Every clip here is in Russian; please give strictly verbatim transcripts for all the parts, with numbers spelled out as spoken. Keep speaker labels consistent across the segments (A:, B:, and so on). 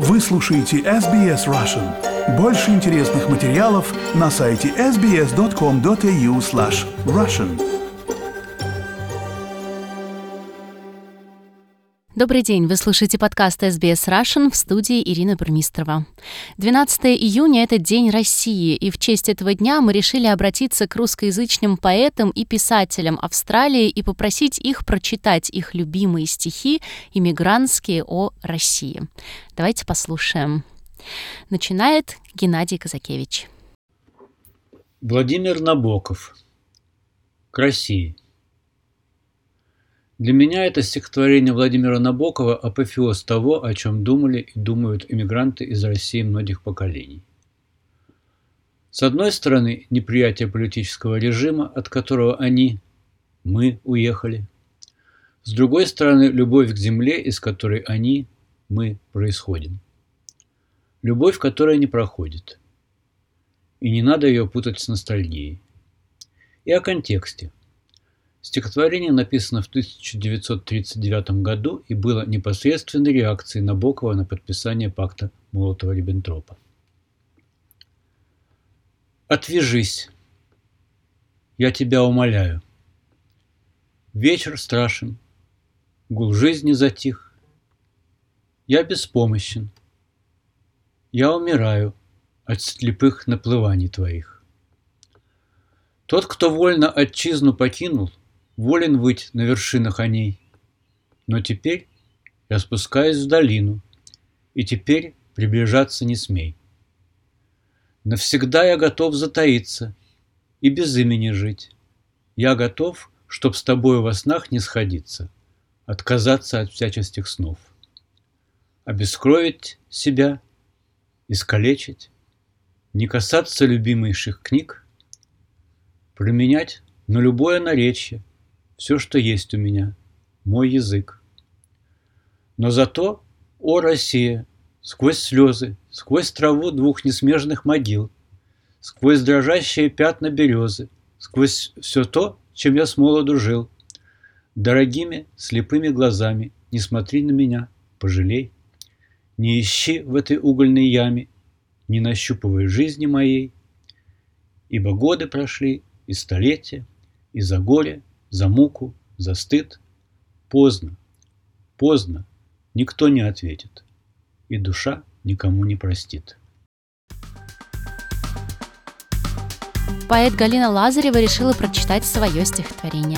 A: Вы слушаете эс би эс Russian. Больше интересных материалов на сайте эс би эс точка ком точка эй ю слэш Russian.
B: Добрый день, вы слушаете подкаст эс би эс Russian, в студии Ирина Бурмистрова. двенадцатого июня — это День России, и в честь этого дня мы решили обратиться к русскоязычным поэтам и писателям Австралии и попросить их прочитать их любимые стихи иммигрантские о России. Давайте послушаем. Начинает Геннадий Казакевич.
C: Владимир Набоков. К России. Для меня это стихотворение Владимира Набокова апофеоз того, о чем думали и думают эмигранты из России многих поколений. С одной стороны, неприятие политического режима, от которого они, мы, уехали. С другой стороны, любовь к земле, из которой они, мы, происходим. Любовь, которая не проходит. И не надо ее путать с ностальгией. И о контексте. Стихотворение написано в тысяча девятьсот тридцать девятом году и было непосредственной реакцией Набокова на подписание пакта Молотова-Риббентропа. Отвяжись, я тебя умоляю. Вечер страшен, гул жизни затих. Я беспомощен, я умираю от слепых наплываний твоих. Тот, кто вольно отчизну покинул, волен выть на вершинах о ней. Но теперь я спускаюсь в долину, и теперь приближаться не смей. Навсегда я готов затаиться и без имени жить. Я готов, чтоб с тобою во снах не сходиться, отказаться от всяческих снов, обескровить себя, искалечить, не касаться любимейших книг, променять на любое наречие все, что есть у меня, мой язык. Но зато, о Россия, сквозь слезы, сквозь траву двух несмежных могил, сквозь дрожащие пятна березы, сквозь все то, чем я с молоду жил, дорогими слепыми глазами не смотри на меня, пожалей, не ищи в этой угольной яме, не нащупывай жизни моей, ибо годы прошли и столетия, и за горе, за муку, за стыд. Поздно, поздно, никто не ответит, и душа никому не простит.
B: Поэт Галина Лазарева решила прочитать свое стихотворение.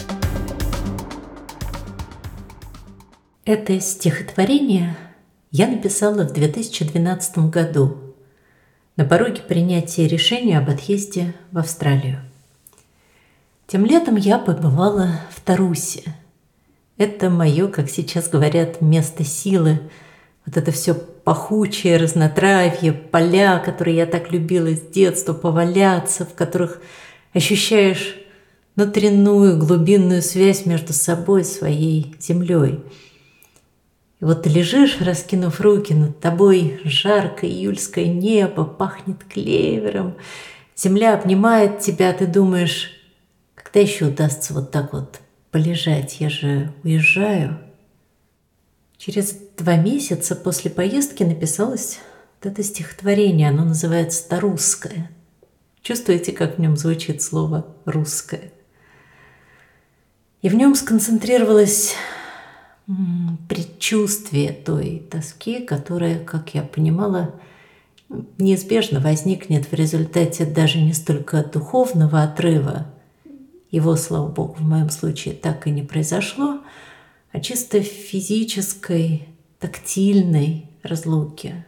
D: Это стихотворение я написала в две тысячи двенадцатом году, на пороге принятия решения об отъезде в Австралию. Тем летом я побывала в Тарусе. Это мое, как сейчас говорят, место силы. Вот это все пахучее разнотравье, поля, которые я так любила с детства, поваляться, в которых ощущаешь внутреннюю глубинную связь между собой и своей землей. И вот ты лежишь, раскинув руки, над тобой жаркое июльское небо, пахнет клевером, земля обнимает тебя, ты думаешь, когда еще удастся вот так вот полежать, я же уезжаю. Через два месяца после поездки написалось вот это стихотворение, оно называется «Тарусское». Чувствуете, как в нем звучит слово «русское»? И в нем сконцентрировалось предчувствие той тоски, которая, как я понимала, неизбежно возникнет в результате даже не столько духовного отрыва, его, слава богу, в моем случае так и не произошло, а чисто физической, тактильной разлуки.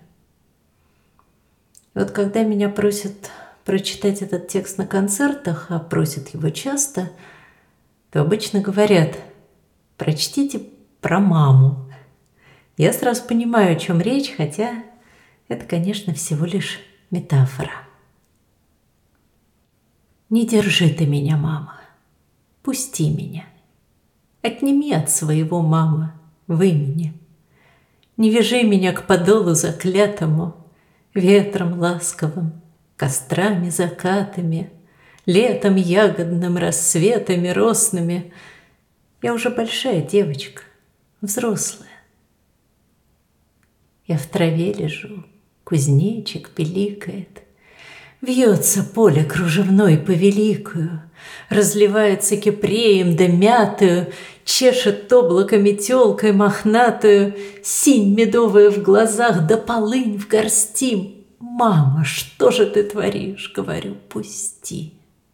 D: И вот когда меня просят прочитать этот текст на концертах, а просят его часто, то обычно говорят: прочтите про маму. Я сразу понимаю, о чем речь, хотя это, конечно, всего лишь метафора. Не держи ты меня, мама. Пусти меня, отними от своего, мама, вымени. Не вяжи меня к подолу заклятому, ветром ласковым, кострами закатами, летом ягодным, рассветами росными. Я уже большая девочка, взрослая. Я в траве лежу, кузнечик пиликает. Вьется поле кружевной повеликую, разливается кипреем да мятою, чешет облако метелкой мохнатую, синь медовая в глазах да полынь в горсти. «Мама, что же ты творишь?» — говорю, пусти.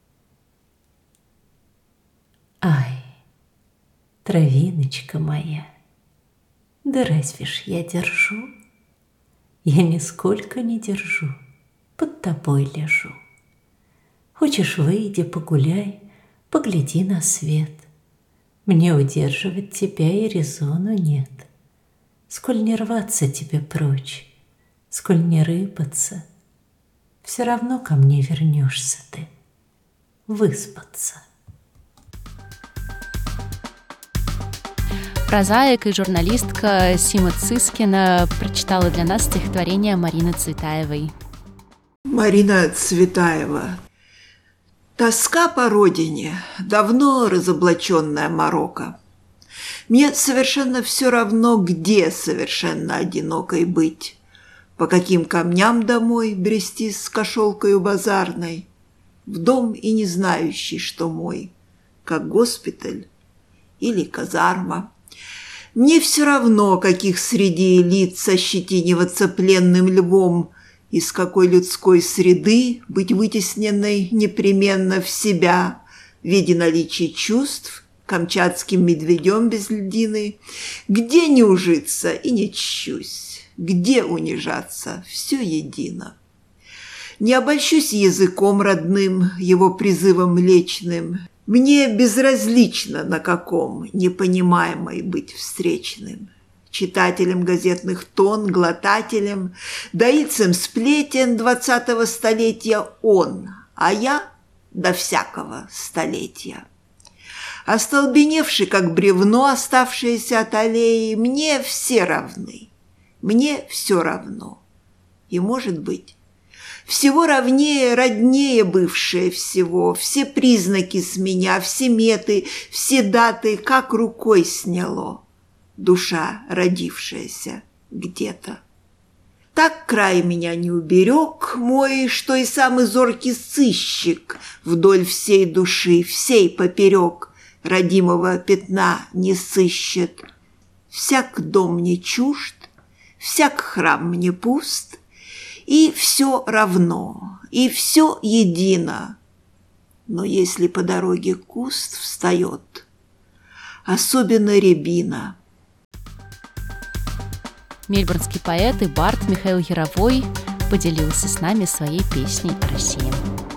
D: Ай, травиночка моя, да разве ж я держу? Я нисколько не держу, под тобой лежу. Хочешь, выйди, погуляй, погляди на свет. Мне удерживать тебя и резону нет. Сколь не рваться тебе прочь, сколь не рыпаться, все равно ко мне вернешься ты, выспаться.
B: Прозаик и журналистка Сима Цискина прочитала для нас стихотворение Марины Цветаевой.
E: Марина Цветаева. Тоска по родине, давно разоблаченная морока. Мне совершенно все равно, где совершенно одинокой быть, по каким камням домой брести с кошелкою базарной, в дом и не знающий, что мой, как госпиталь или казарма. Мне все равно, каких среди лиц ощетиниваться пленным львом, из какой людской среды быть вытесненной непременно в себя в виде наличия чувств камчатским медведем без льдины, где не ужиться и не чщусь, где унижаться, все едино. Не обольщусь языком родным, его призывом млечным, мне безразлично, на каком непонимаемой быть встречным. Читателем газетных тонн, глотателем, доильцем сплетен двадцатого столетия он, а я до всякого столетия. Остолбеневший, как бревно, оставшееся от аллеи, мне все равны, мне все равно. И, может быть, всего равнее, роднее бывшее всего, все признаки с меня, все меты, все даты, как рукой сняло. Душа, родившаяся где-то. Так край меня не уберег мой, что и самый зоркий сыщик вдоль всей души, всей поперек родимого пятна не сыщет. Всяк дом мне чужд, всяк храм мне пуст, и все равно, и все едино. Но если по дороге куст встает, особенно рябина.
B: Мельбурнский поэт и бард Михаил Яровой поделился с нами своей песней о России.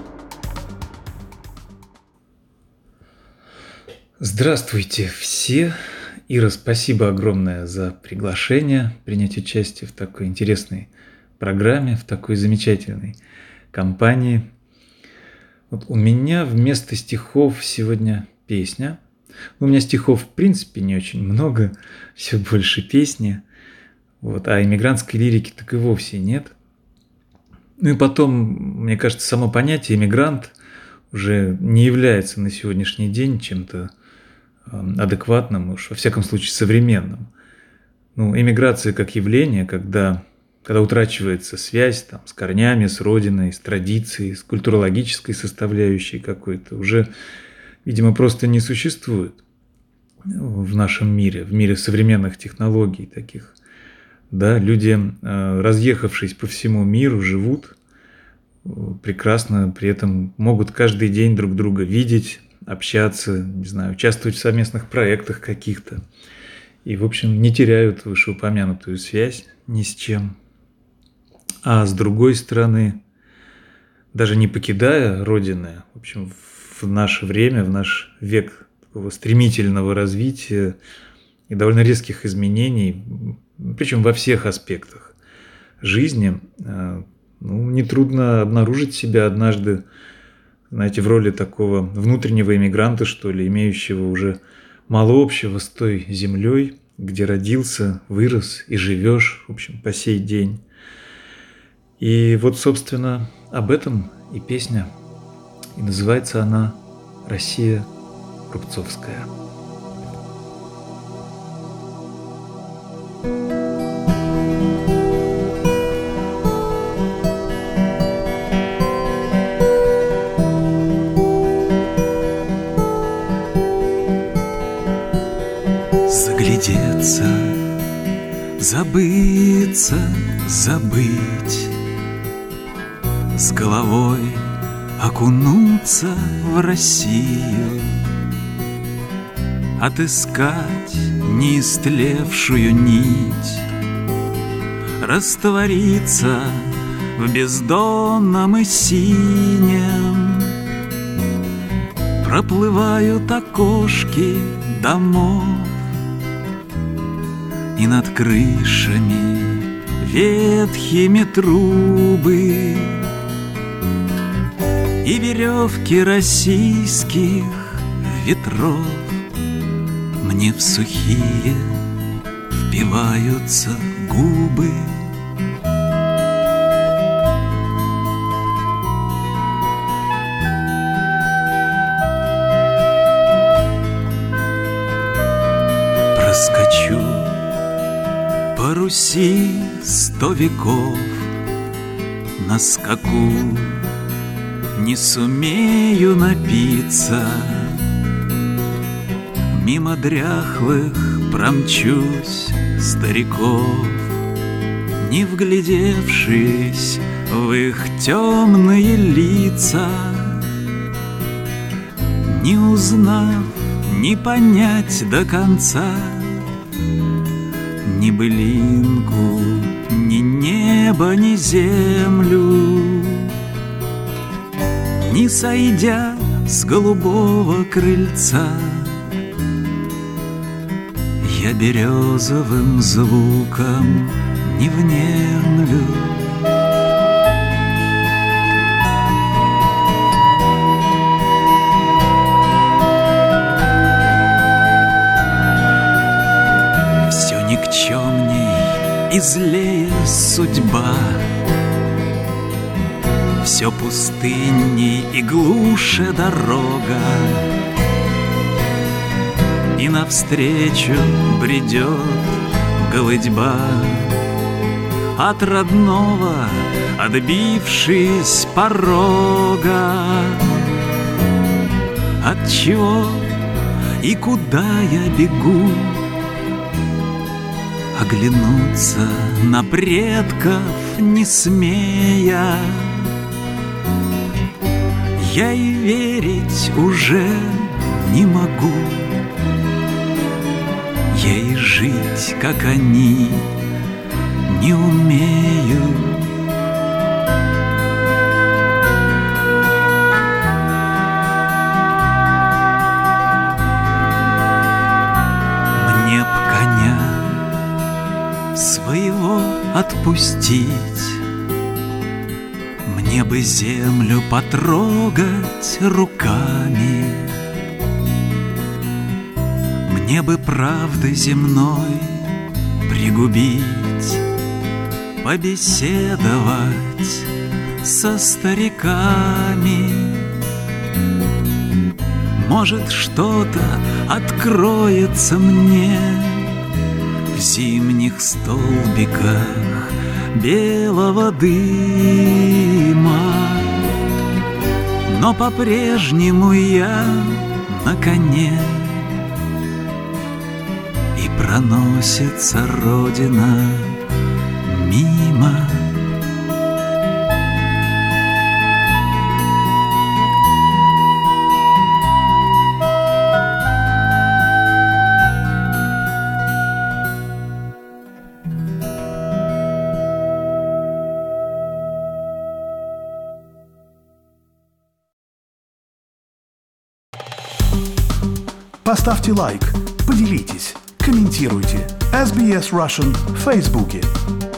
C: Здравствуйте все. Ира, спасибо огромное за приглашение принять участие в такой интересной программе, в такой замечательной компании. Вот у меня вместо стихов сегодня песня. У меня стихов в принципе не очень много, все больше песни. Вот, а иммигрантской лирики так и вовсе нет. Ну и потом, мне кажется, само понятие иммигрант уже не является на сегодняшний день чем-то адекватным, уж во всяком случае современным. Ну, иммиграция как явление, когда, когда утрачивается связь там, с корнями, с родиной, с традицией, с культурологической составляющей какой-то, уже, видимо, просто не существует в нашем мире, в мире современных технологий таких. Да, люди, разъехавшись по всему миру, живут прекрасно, при этом могут каждый день друг друга видеть, общаться, не знаю, участвовать в совместных проектах каких-то. И, в общем, не теряют вышеупомянутую связь ни с чем. А с другой стороны, даже не покидая родины, в общем, в наше время, в наш век такого стремительного развития и довольно резких изменений, причем во всех аспектах жизни, ну, нетрудно обнаружить себя однажды, знаете, в роли такого внутреннего иммигранта, что ли, имеющего уже мало общего с той землей, где родился, вырос и живешь, в общем, по сей день. И вот, собственно, об этом и песня. И называется она «Россия Рубцовская».
F: забыться, забыть, с головой окунуться в Россию, отыскать неистлевшую нить, раствориться в бездонном и синем. Проплывают окошки домов, и над крышами ветхими трубы, и веревки российских ветров мне в сухие впиваются губы. Проскочу по Руси сто веков, на скаку не сумею напиться, мимо дряхлых промчусь стариков, не вглядевшись в их темные лица, не узнав, не понять до конца ни былинку, ни небо, ни землю, не сойдя с голубого крыльца, я березовым звуком не внемлю. Все никчемней и злее судьба, все пустынней и глуше дорога, и навстречу бредет голыдьба, от родного отбившись порога. От чего и куда я бегу? Оглянуться на предков не смея, я и верить уже не могу. Я и жить, как они, не умею. Мне б коня своего отпустить, мне бы землю потрогать руками, мне бы правды земной пригубить, побеседовать со стариками. Может, что-то откроется мне в зимних столбиках белого дыма, но по-прежнему я на коне, и проносится Родина мимо.
A: Поставьте лайк, поделитесь, комментируйте. эс би эс Russian в Фейсбуке.